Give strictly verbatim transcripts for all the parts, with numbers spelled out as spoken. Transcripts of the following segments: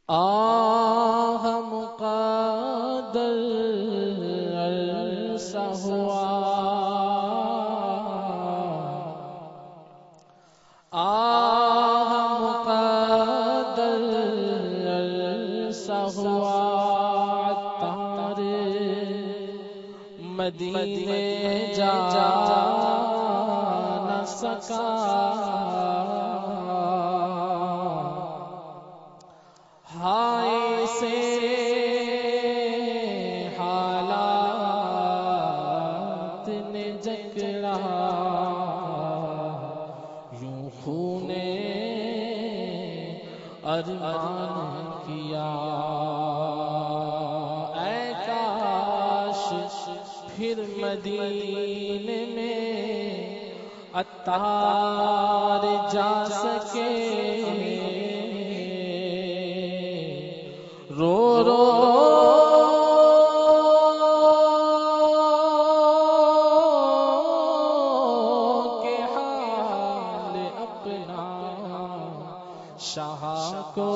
آہ مقدر عرصہ ہوا، آہ مقدر عرصہ ہوا، عطار مدینے جا نہ سکا، ہائے سے حالات نے جکڑا، یوں خون ارمان کیا، اے کاش پھر مدینے میں عطار جا سکے، رو رو کے حال اپنا شاہ کو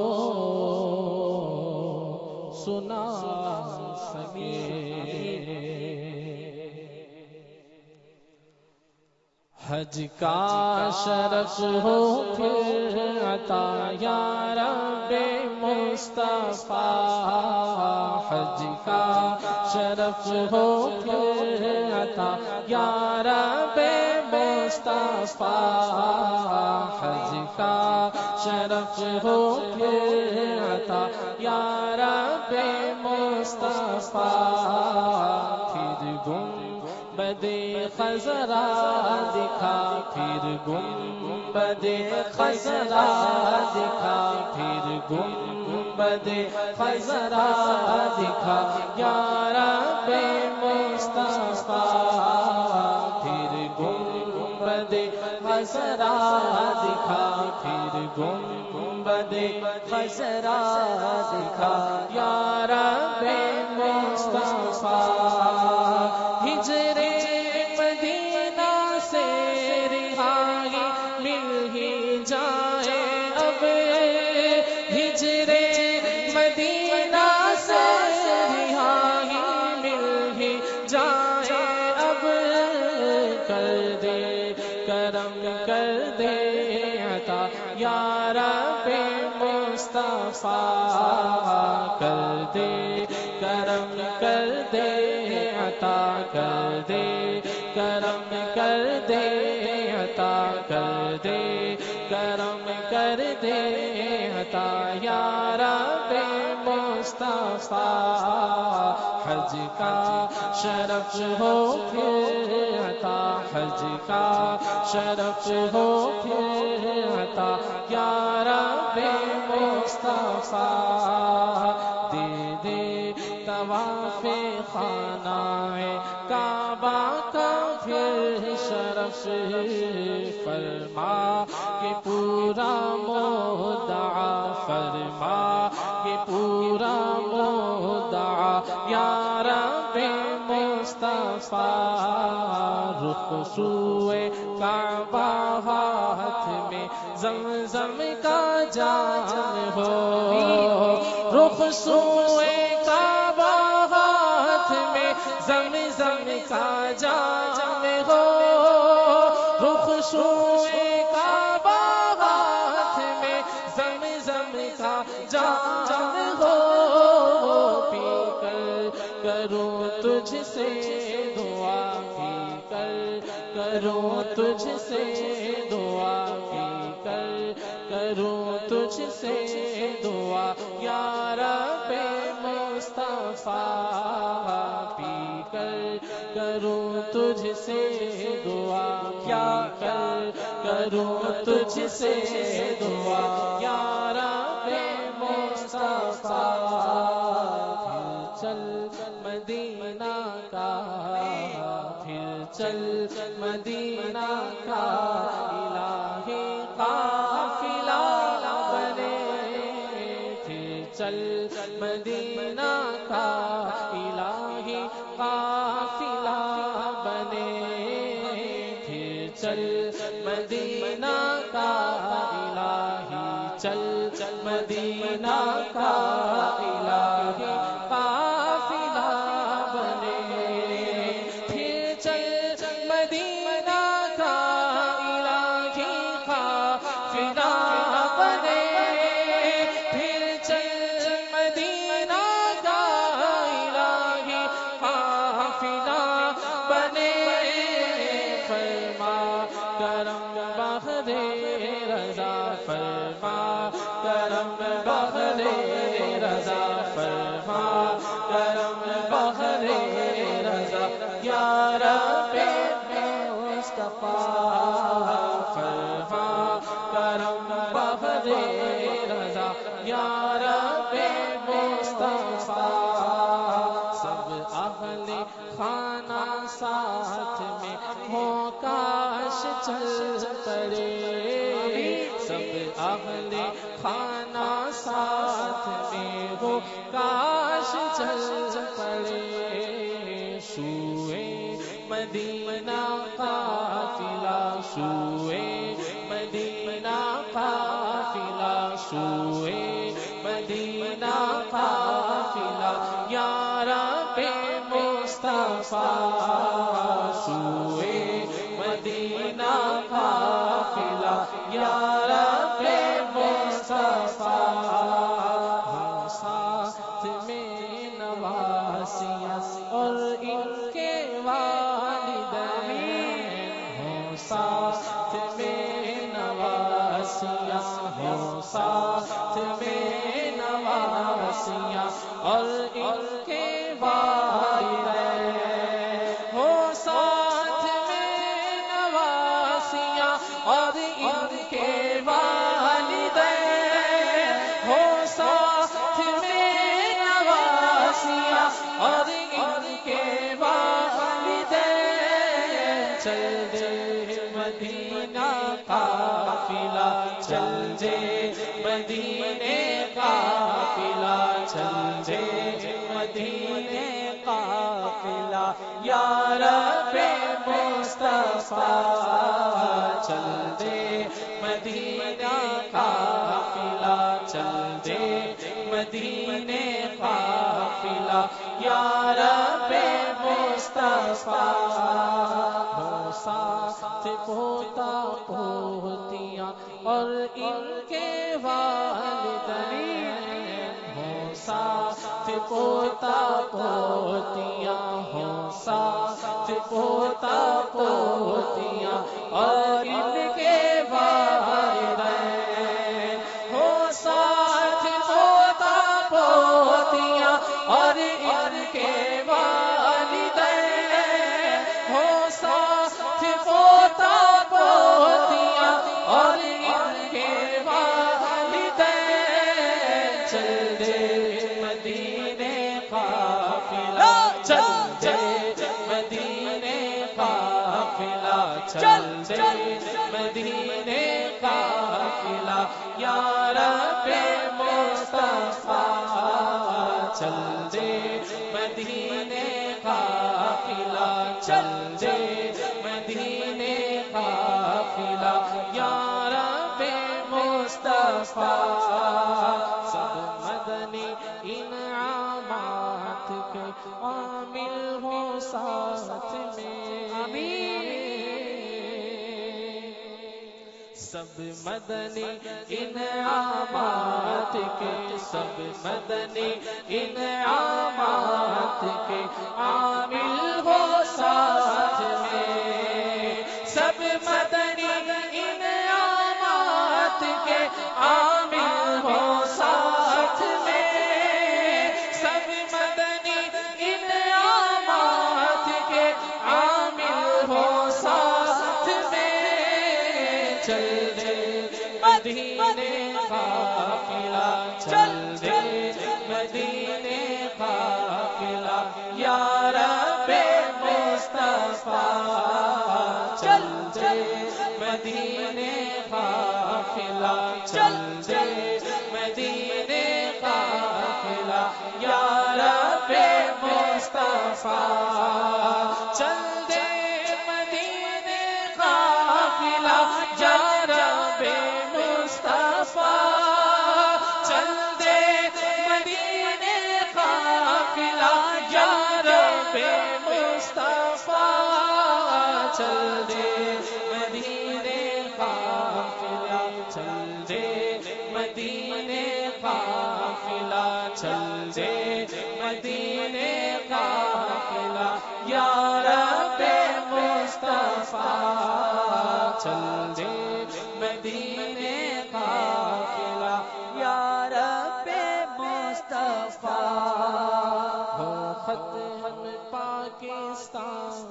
سنا سکے، حج کا شرف ہو پھر عطا یا رب مصطفیٰ، حج کا شرف ہو پھر عطا یا رب مصطفیٰ، حج کا شرف ہو پھر عطا یا رب مصطفیٰ، پھر گنبد خضرا دکھا، پھر گنبد خضرا دکھا، پھر گنبد خضرا دکھا یا رب مصطفیٰ، پھر گنبد خضرا دکھا، پھر گنبد خضرا دکھا یا رب مصطفیٰ، ہجر مدینہ سے رہائی مل ہی جائے اب، ہجر مدینہ سے رہائی مل ہی جائے اب، کر دے کرم کر دے عطا یا رب مصطفیٰ، کر دے کرم کر دے عطا، کر دے کرم کر دے عطا، کر دے کرم کر دے عطا یا رب مصطفیٰ، حج کا شرف ہو پھر عطا، حج کا شرف ہو پھر عطا یا رب مصطفیٰ، دے دے طواف خانہ کعبہ کا پھر شرف، فرما کہ پورا مدعا، فرما کہ پورا مدعا یا رب مصطفیٰ، رخ سوئے کعبہ ہاتھ میں زمزم کا جام ہو، رخ سوئے کعبہ ہاتھ میں زمزم کا جام ہو، رخ سوئے کعبہ ہاتھ میں زمزم کا جام ہو، پی کر کروں تجھ سے دعا، پی کر کروں تجھ سے دعا، پی کر کروں تجھ سے دعا یا رب مصطفیٰ، پی کر کروں تجھ سے دعا، کیا کر کروں تجھ سے دعا یا رب مصطفیٰ، پھر چل مدینہ کا، پھر چل مدینہ کا الہی قافلہ بنے، پھر چل مدینہ کا الہی قافلہ بنے، پھر چل مدینہ کا الہی چل مدینہ مدینہ کا الہی قافلہ بنے، پھر چل مدینہ کا الہی قافلہ بنے، پھر چل مدینہ کا الہی قافلہ بنے، فرما کرم بخت رضا، فرما کرم بخت رضا، فرما کرم بخت رضا، یا رب مصطفیٰ، فرما کرم بخت رضا، یا رب مصطفیٰ، سب اہل خانہ ساتھ میں ہو کاش چل پڑے، سب اہل خانہ ساتھ میں ہو کاش چل پڑے، سوئے مدینہ قافلہ، سوئے مدینہ قافلہ، سوئے مدینہ قافلہ، یا رب مصطفیٰ، سوئے مدینہ قافلہ، یا رب مصطفیٰ، ہم ساتھ میں نواسیاں اور ان کے والدین، ہم ساتھ میں نواسیاں، ہم ساتھ میں نواسیاں اور ان کے والدین، ہو ساتھ میں نواسیاں اور ان کے والدین، ہو ساتھ میں نواسیاں اور ان کے والدین، چل دے مدینہ قافلہ، چل دے مدینے قافلہ، چل دے مدینے قافلہ، یا رب مصطفیٰ، چل دے مدینہ قافلہ، چل دے مدینے قافلہ، یا رب مصطفیٰ، ہو ساتھ پوتا پوتیاں اور ان کے والدین، ہو ساتھ پوتا پوتیاں، ہو ساتھ پوتا پوتیاں اور ان کے والدین، ہو ساتھ پوتا پوتیاں اور ان کے والدین، ہو ساتھ پوتا پوتیاں اور ان کے والدین، چل دے مدینے قافلہ، چل دے مدینے قافلہ، چل دے مدینے قافلہ، یا رب مصطفیٰ، چل دے مدینے قافلہ، چل دے مدینے قافلہ، یا رب مصطفیٰ، سب مدنی انعامات کے عامل ہو ساتھ میں، سب مدنی انعامات کے، سب مدنی انعامات کے عامل ہو ساتھ میں، سب مدنی انعامات کے عامل ہو ساتھ میں، سب مدنی انعامات کے عامل ہو ساتھ میں، چل دے مدینے قافلہ، چل دے مدینے قافلہ، یا رب مصطفیٰ، چل دے مدینے قافلہ، چل دے مدینے قافلہ، یا رب مصطفیٰ، چل دے مدینے قافلہ، یا رب مصطفیٰ، چل دے چل دے مدینے قافلہ یا رب مصطفیٰ چل دے مدینے قافلہ یا رب مصطفیٰ ہو ختم پاکستان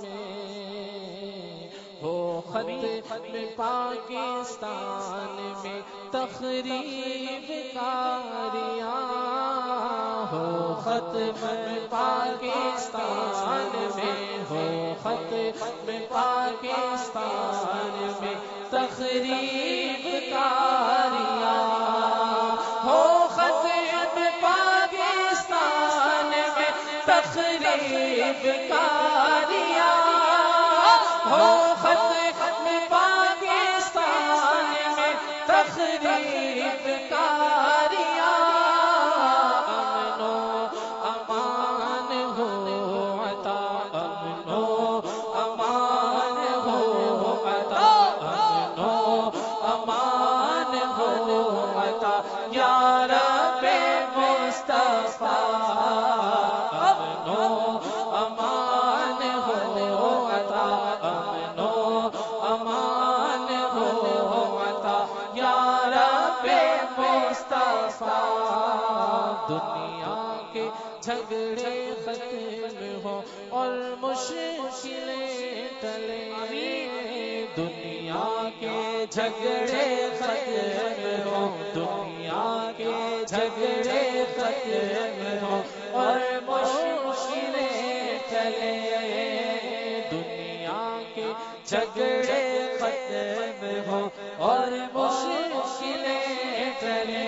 میں ہو ختم پاکستان میں تخریب کاریاں ہو ختم پاکستان میں ہو ختم پاکستان میں تخریب کاریاں ہو ختم پاکستان میں تخریب کاریاں ہو ختم پاکستان میں تخریب کاریاں امن و امان ہو عطا امن و امان ہو عطا امن و امان ہو عطا یا رب مصطفیٰ امن و امان ہو عطا امن و امان ہو عطا یا رب مصطفیٰ دنیا کے جھگڑے ختم ہو اور مشکلیں ٹلے دنیا کے جھگڑے ختم ہو دنیا کے جھگڑے ختم ہو اور مشکلیں ٹلے دنیا کے جھگڑے ختم ہو اور مشکلیں ٹلے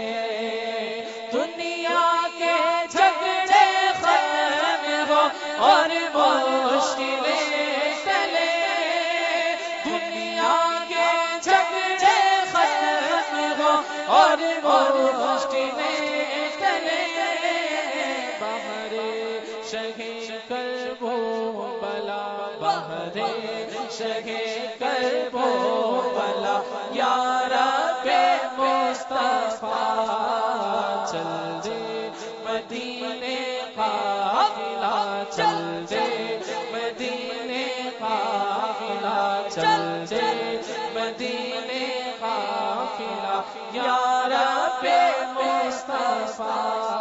دنیا کے جھگڑے ختم ہو اور مشکلیں ٹلے دنیا کے جھگڑے ختم ہو اور مشکلیں ٹلے بہر شہ کرب و بلا بہر شہ کرب و بلا یا رب مصطفیٰ چل دے مدینے قافلہ چل دے مدینے قافلہ چل دے مدینے قافلہ یا رب مصطفیٰ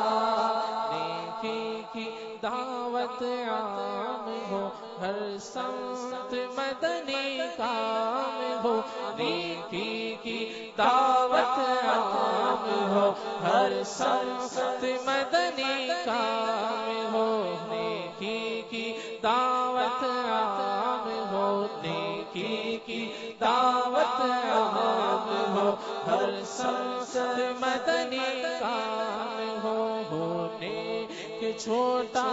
نیکی کی دعوت عام ہو ہر سمت مدنی کام ہو نیکی کی دعوت عام ہو ہر سمت مدنی کام ہو نیکی کی دعوت عام ہو نیکی کی دعوت عام ہو ہر سمت مدنی کام ہو ہونے کہ چھوٹا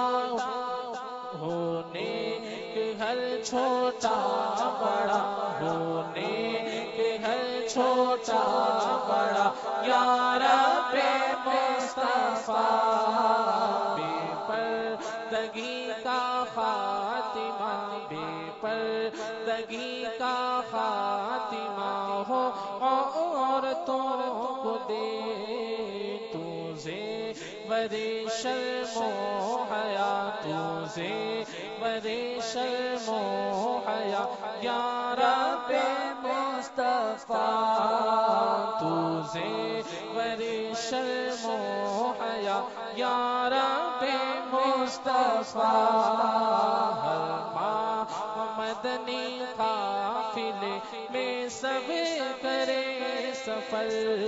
ہونے کہ ہر چھوٹا بڑا ہونے کہ ہر چھوٹا بڑا یا رب مصطفیٰ بے پردگی کا خاتمہ بے پردگی کا خاتمہ ہو عورتوں کو دے تو زیور شرم و حیا تو زیور شرم و حیا یا رب مصطفیٰ تو زیور شرم و حیا یا رب مصطفیٰ ہر ماہ مدنی قافلے میں سب کرے سفر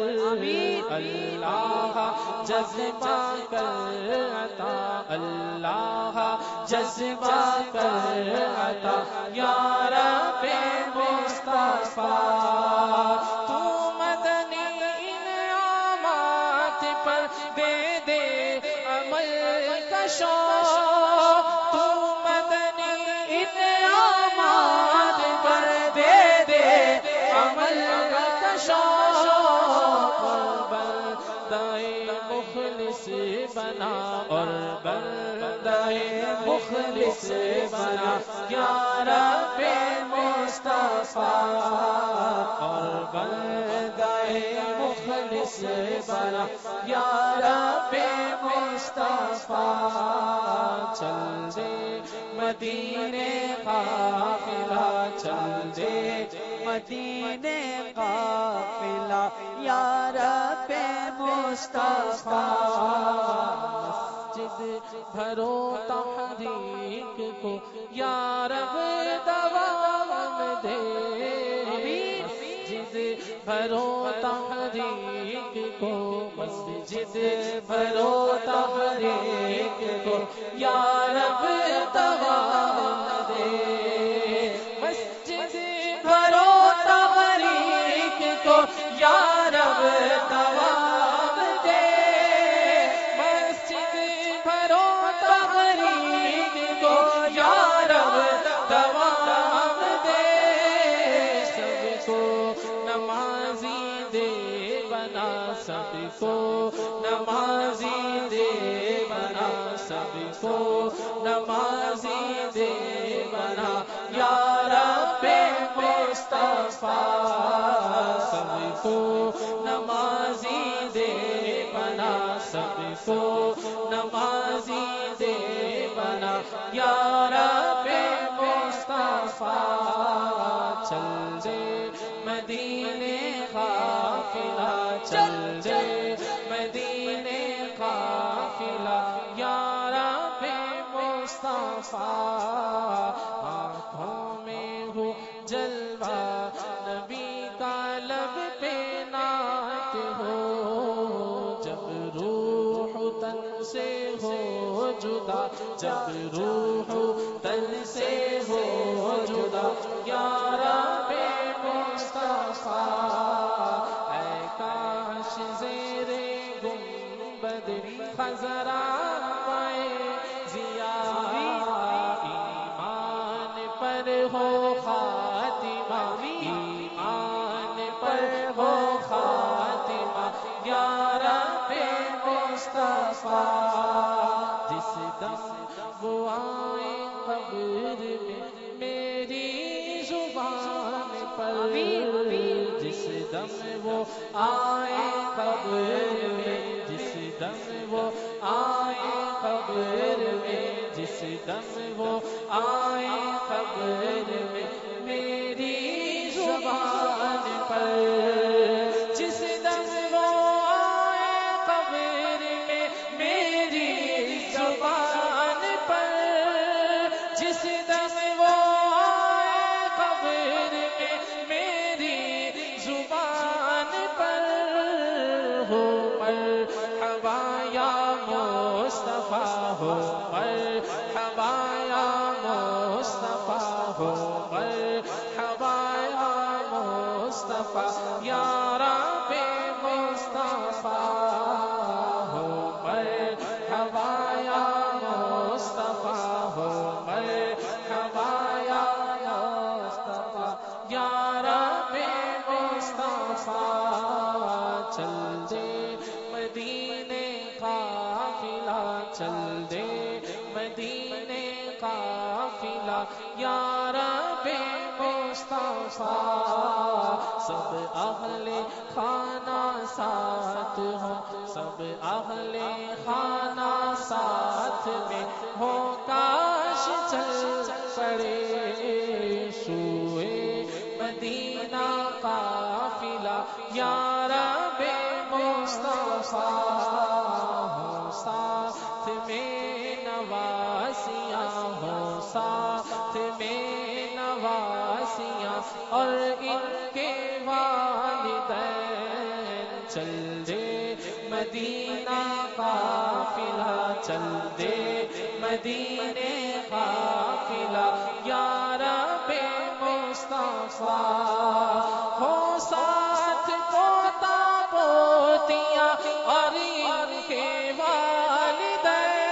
اللہ جذبہ کر عطا اللہ جذبہ کر عطا یا رب مصطفیٰ تو مدنی انعامات پر دے دے عمل کا شوق تو مدنی انعامات پر دے دے عمل کا شوق بندہ مخلص بنا اور بندہ مخلص بنا یا رب مصطفیٰ اور بندہ مخلص مخلص بنا یا رب مصطفیٰ چل دے مدینے قافلہ چل دے مدینے قافلہ یا رب مصطفیٰ مسجد بھرو تحریک کو یا رب دوام دے مسجد بھرو تحریک کو مسجد بھرو تحریک کو یا رب دوام دے مسجد بھرو تحریک کو یا رب دوام دے مسجد بھرو تحریک کو یا رب دوام دے سب کو نمازی دے بنا سب کو نمازی دے بنا سب کو نمازی دے بنا یا رب مصطفیٰ سب کو نمازی دے بنا سب کو نمازی دے بنا یا رب مصطفیٰ چل دے مدینے قافلہ چل دے مدینے قافلہ یا رب مصطفیٰ آنکھوں میں ہو جلوہ نبی کا لب پہ نعت ہو جب روح تن سے ہو جدا جب روح تن سے ہو جدا یا رب مصطفیٰ اے کاش زیر گنبد خضرا پائے ضیا ایمان پر ہو خاتمہ ایمان پر ہو خاتمہ یا رب مصطفیٰ جس دم وہ آئے قبر میں میری زبان پر جس دم وہ آئے قبر میں جس دم وہ آئے قبر میں جس دم وہ آئے قبر میں میری زبان پر جس دم وہ آئے قبر میں میری زبان پر جس دم وہ آئے قبر میں میری زبان پر ہو مرحبا یا مصطفیٰ ہو مرحبا یا مصطفیٰ ہو مرحبا یا مصطفیٰ یا رب مصطفیٰ ہو مرحبا یا مصطفیٰ ہو مرحبا یا مصطفیٰ یا رب مصطفیٰ چل دے مدینے قافلہ چل دے مدینے قافلہ یا رب مصطفیٰ سب اہل خانہ ساتھ ہوں سب اہل خانہ ساتھ میں ہو کاش چل پڑے سوئے مدینہ قافلہ یا رب مصطفیٰ ہو ساتھ میں نواسیاں ہو ساتھ میں نواسیاں اور ان کے والدین چل دے مدینہ قافلہ چل دے مدینے قافلہ یا رب مصطفیٰ ہو ساتھ پوتا پوتیاں اور ان کے والدین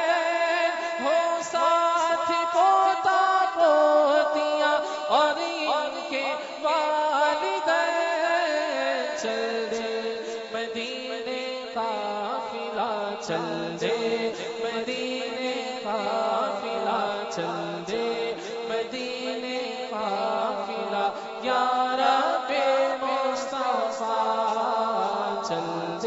ہو ساتھ پوتا پوتیاں اور ان کے والدین چل دے مدینے قافلہ چل دے مدینے قافلہ چل دے مدینے قافلہ یا رب مصطفیٰ چل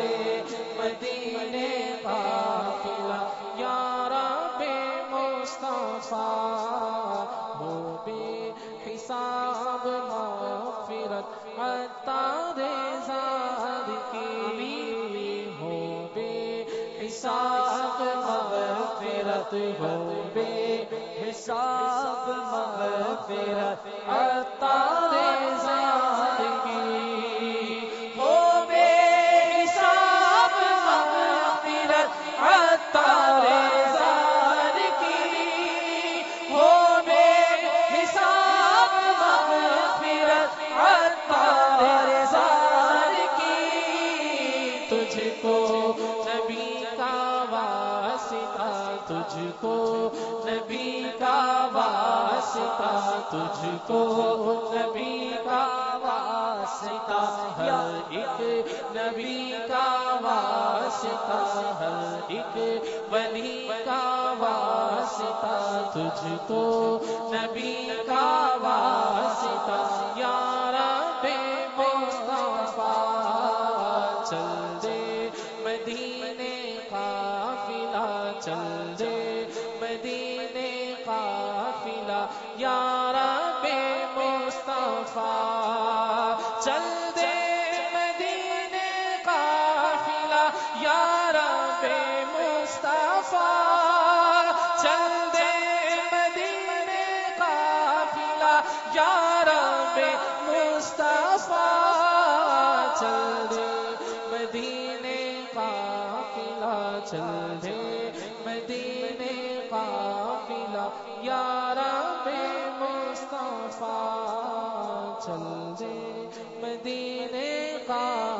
قافلہ یا رب مصطفیٰ ہو بے حساب مغفرت عطار زاد کی ہو بے حساب مغفرت ہو بے حساب مغفرت عطار زاد کی ہو بے حساب مغفرت عطار زاد کی ہو بے حساب مغفرت عطار زاد کی تجھ کو نبی کا واسطہ تجھ کو نبی کا واسطہ تجھ کو نبی کا واسطہ ہر ایک نبی کا واسطہ ہر ایک ولی کا واسطہ تجھ کو نبی کا واسطہ یا رب مصطفیٰ چل دے مدینے قافلہ چل دے مدینے قافلہ یا رب مصطفیٰ چل دے مدینے قافلہ یا رب مصطفیٰ چل دے مدینے قافلہ یا رب مصطفیٰ چل دے مدینے قافلہ چل دے مدینے قافلہ یا رب مصطفیٰ چل دے مدینے قافلہ